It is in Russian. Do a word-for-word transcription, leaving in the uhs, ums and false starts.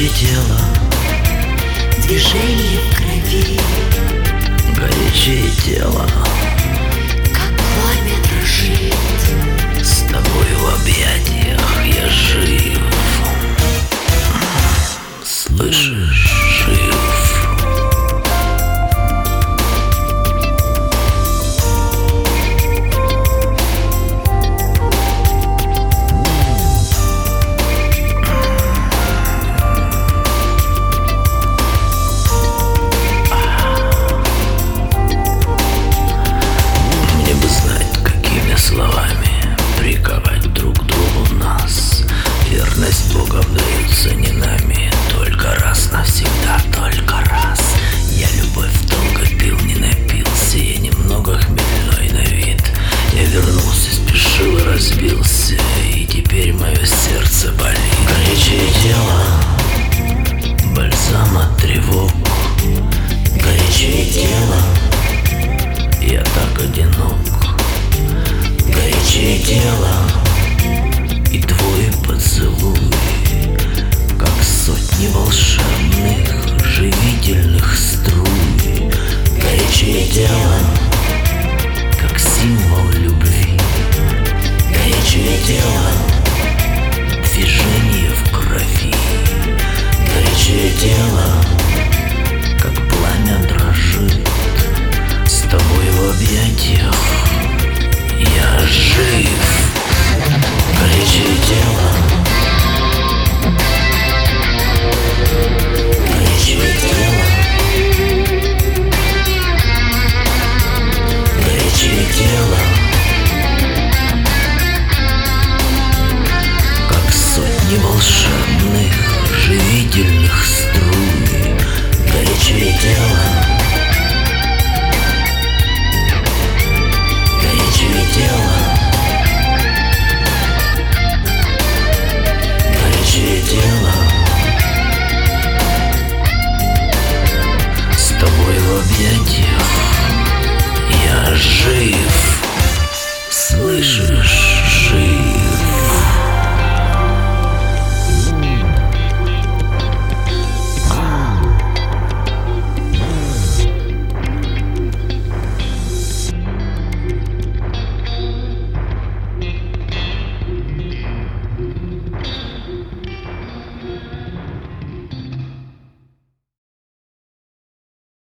тело, движение в крови, горячее тело, как пламя дрожит. с тобой в объятиях я жив. Слышишь, жив. Словами приковать друг к другу нас. Верность Богом дается не нами. Только раз навсегда, только раз. Я любовь долго пил, не напился. Я немного хмельной на вид. Я вернулся, спешил и разбился. И теперь мое сердце болит. Горячее тело, бальзам от тревог. Горячее тело, я так одинок. Горячее тело и твой поцелуй, как сотни волшебных живительных струй. Горячее тело, как символ любви. Горячее тело, движение в крови. Горячее тело.